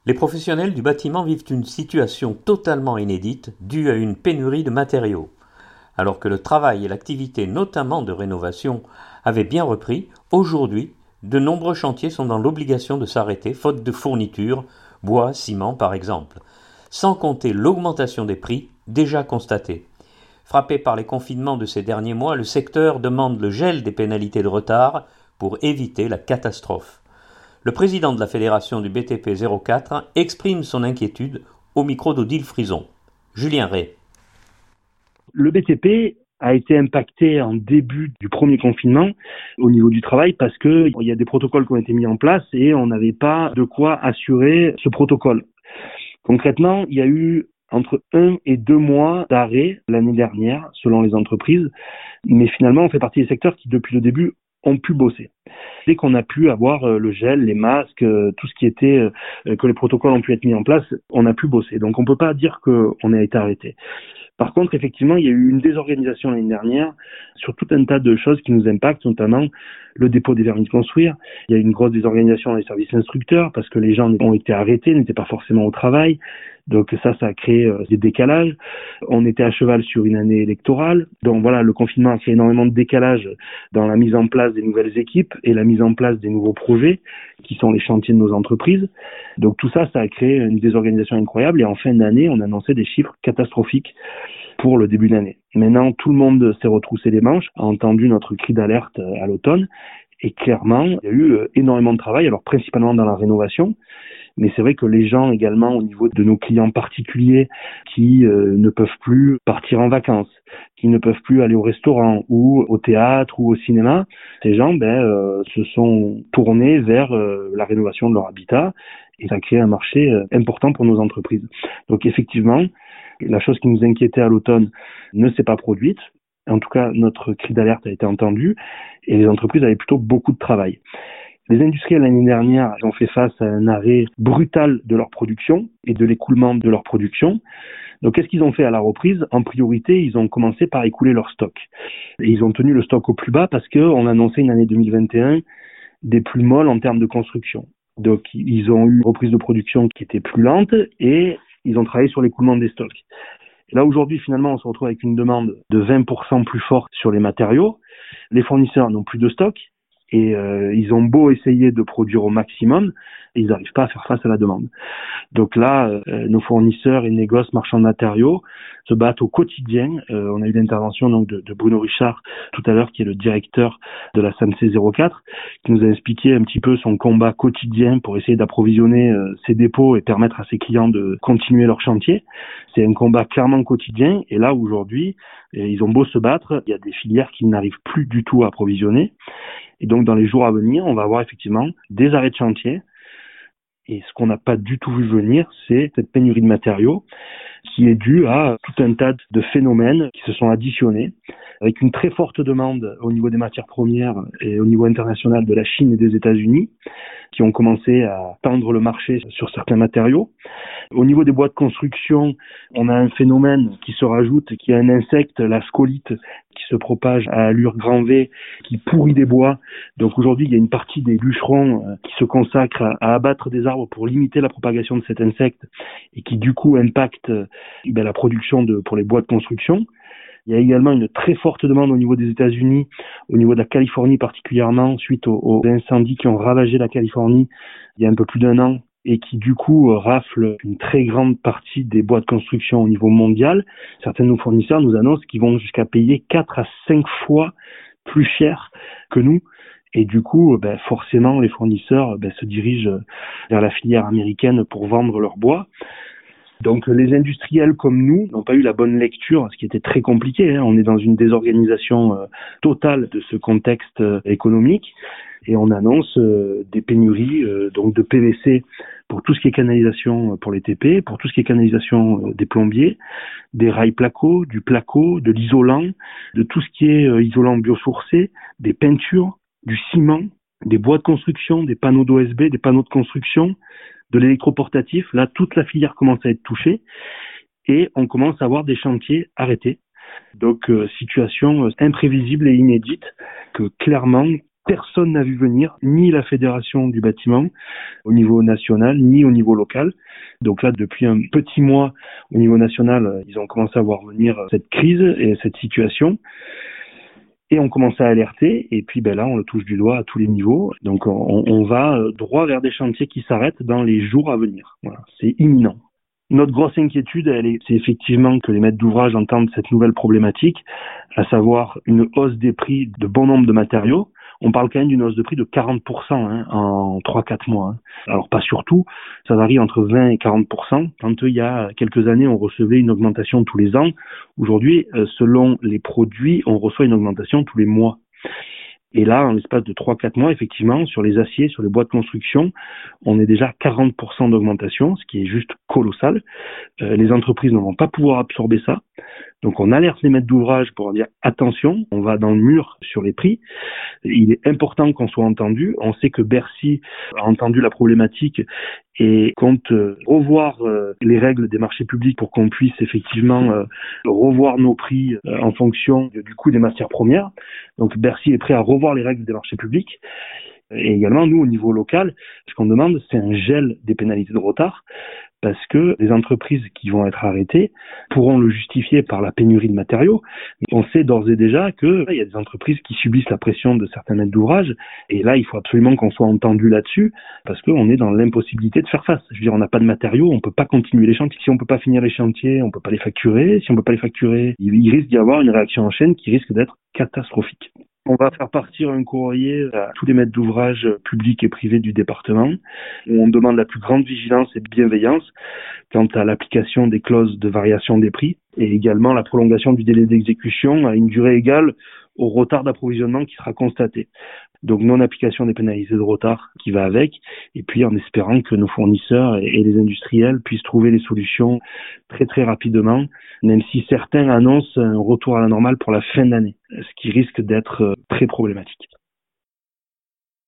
Les professionnels du bâtiment vivent une situation totalement inédite due à une pénurie de matériaux. Alors que le travail et l'activité, notamment de rénovation, avaient bien repris, aujourd'hui, de nombreux chantiers sont dans l'obligation de s'arrêter faute de fournitures, bois, ciment par exemple, sans compter l'augmentation des prix déjà constatée. Frappé par les confinements de ces derniers mois, le secteur demande le gel des pénalités de retard pour éviter la catastrophe. Le président de la fédération du BTP 04 exprime son inquiétude au micro d'Odile Frison. Julien Ray. Le BTP a été impacté en début du premier confinement au niveau du travail parce que il y a des protocoles qui ont été mis en place et on n'avait pas de quoi assurer ce protocole. Concrètement, il y a eu entre 1 et 2 mois d'arrêt l'année dernière selon les entreprises, mais finalement on fait partie des secteurs qui depuis le début ont pu bosser. Dès qu'on a pu avoir le gel, les masques, tout ce qui était que les protocoles ont pu être mis en place, on a pu bosser. Donc on peut pas dire qu'on a été arrêté. Par contre, effectivement, il y a eu une désorganisation l'année dernière sur tout un tas de choses qui nous impactent, notamment le dépôt des permis de construire. Il y a eu une grosse désorganisation dans les services instructeurs parce que les gens ont été arrêtés, n'étaient pas forcément au travail. Donc ça a créé des décalages. On était à cheval sur une année électorale. Donc voilà, le confinement a créé énormément de décalages dans la mise en place des nouvelles équipes et la mise en place des nouveaux projets qui sont les chantiers de nos entreprises. Donc tout ça a créé une désorganisation incroyable et en fin d'année, on annonçait des chiffres catastrophiques pour le début d'année. Maintenant, tout le monde s'est retroussé les manches, a entendu notre cri d'alerte à l'automne et clairement, il y a eu énormément de travail, alors principalement dans la rénovation. Mais c'est vrai que les gens également au niveau de nos clients particuliers qui ne peuvent plus partir en vacances, qui ne peuvent plus aller au restaurant ou au théâtre ou au cinéma, ces gens se sont tournés vers la rénovation de leur habitat et ça a créé un marché important pour nos entreprises. Donc effectivement, la chose qui nous inquiétait à l'automne ne s'est pas produite. En tout cas, notre cri d'alerte a été entendu et les entreprises avaient plutôt beaucoup de travail. Les industriels l'année dernière ont fait face à un arrêt brutal de leur production et de l'écoulement de leur production. Donc qu'est-ce qu'ils ont fait à la reprise ? En priorité, ils ont commencé par écouler leur stock. Et ils ont tenu le stock au plus bas parce qu'on annonçait une année 2021 des plus molles en termes de construction. Donc ils ont eu une reprise de production qui était plus lente et ils ont travaillé sur l'écoulement des stocks. Et là aujourd'hui, finalement, on se retrouve avec une demande de 20% plus forte sur les matériaux. Les fournisseurs n'ont plus de stock. Et ils ont beau essayer de produire au maximum, ils n'arrivent pas à faire face à la demande. Donc là, nos fournisseurs et négoces marchands de matériaux se battent au quotidien. On a eu l'intervention donc de Bruno Richard tout à l'heure, qui est le directeur de la SAMC 04, qui nous a expliqué un petit peu son combat quotidien pour essayer d'approvisionner ses dépôts et permettre à ses clients de continuer leur chantier. C'est un combat clairement quotidien. Et là, aujourd'hui, ils ont beau se battre, il y a des filières qui n'arrivent plus du tout à approvisionner. Et donc, dans les jours à venir, on va avoir effectivement des arrêts de chantier. Et ce qu'on n'a pas du tout vu venir, c'est cette pénurie de matériaux qui est due à tout un tas de phénomènes qui se sont additionnés, avec une très forte demande au niveau des matières premières et au niveau international de la Chine et des États-Unis, qui ont commencé à tendre le marché sur certains matériaux. Au niveau des bois de construction, on a un phénomène qui se rajoute, qui est un insecte, la scolite, qui se propage à allure grand V, qui pourrit des bois. Donc aujourd'hui, il y a une partie des bûcherons qui se consacrent à abattre des arbres pour limiter la propagation de cet insecte et qui du coup impacte la production pour les bois de construction. Il y a également une très forte demande au niveau des États-Unis, au niveau de la Californie particulièrement, suite aux incendies qui ont ravagé la Californie il y a un peu plus d'1 an et qui du coup raflent une très grande partie des bois de construction au niveau mondial. Certains de nos fournisseurs nous annoncent qu'ils vont jusqu'à payer 4 à 5 fois plus cher que nous. Et du coup, forcément, les fournisseurs se dirigent vers la filière américaine pour vendre leur bois. Donc les industriels comme nous n'ont pas eu la bonne lecture, ce qui était très compliqué. On est dans une désorganisation totale de ce contexte économique et on annonce des pénuries donc de PVC pour tout ce qui est canalisation pour les TP, pour tout ce qui est canalisation des plombiers, des rails placo, du placo, de l'isolant, de tout ce qui est isolant biosourcé, des peintures, du ciment, des bois de construction, des panneaux d'OSB, des panneaux de construction, de l'électroportatif. Là, toute la filière commence à être touchée et on commence à avoir des chantiers arrêtés. Donc, situation imprévisible et inédite que clairement, personne n'a vu venir, ni la fédération du bâtiment au niveau national, ni au niveau local. Donc là, depuis un petit mois, au niveau national, ils ont commencé à voir venir cette crise et cette situation. Et on commence à alerter, et puis là, on le touche du doigt à tous les niveaux. Donc on va droit vers des chantiers qui s'arrêtent dans les jours à venir. Voilà, c'est imminent. Notre grosse inquiétude, c'est effectivement que les maîtres d'ouvrage entendent cette nouvelle problématique, à savoir une hausse des prix de bon nombre de matériaux. On parle quand même d'une hausse de prix de 40% en 3-4 mois. Alors pas surtout, ça varie entre 20 et 40%. Quand il y a quelques années, on recevait une augmentation tous les ans. Aujourd'hui, selon les produits, on reçoit une augmentation tous les mois. Et là, en l'espace de 3-4 mois, effectivement, sur les aciers, sur les bois de construction, on est déjà à 40% d'augmentation, ce qui est juste colossal. Les entreprises ne vont pas pouvoir absorber ça. Donc on alerte les maîtres d'ouvrage pour dire attention, on va dans le mur sur les prix. Il est important qu'on soit entendu. On sait que Bercy a entendu la problématique et compte revoir les règles des marchés publics pour qu'on puisse effectivement revoir nos prix en fonction du coût des matières premières. Donc Bercy est prêt à revoir les règles des marchés publics. Et également, nous, au niveau local, ce qu'on demande, c'est un gel des pénalités de retard, parce que les entreprises qui vont être arrêtées pourront le justifier par la pénurie de matériaux. On sait d'ores et déjà qu'il y a des entreprises qui subissent la pression de certains maîtres d'ouvrage, et là, il faut absolument qu'on soit entendu là-dessus, parce qu'on est dans l'impossibilité de faire face. Je veux dire, on n'a pas de matériaux, on peut pas continuer les chantiers. Si on peut pas finir les chantiers, on peut pas les facturer. Si on peut pas les facturer, il risque d'y avoir une réaction en chaîne qui risque d'être catastrophique. On va faire partir un courrier à tous les maîtres d'ouvrage publics et privés du département où on demande la plus grande vigilance et bienveillance quant à l'application des clauses de variation des prix et également la prolongation du délai d'exécution à une durée égale au retard d'approvisionnement qui sera constaté. Donc non-application des pénalités de retard qui va avec, et puis en espérant que nos fournisseurs et les industriels puissent trouver les solutions très très rapidement, même si certains annoncent un retour à la normale pour la fin d'année, ce qui risque d'être très problématique.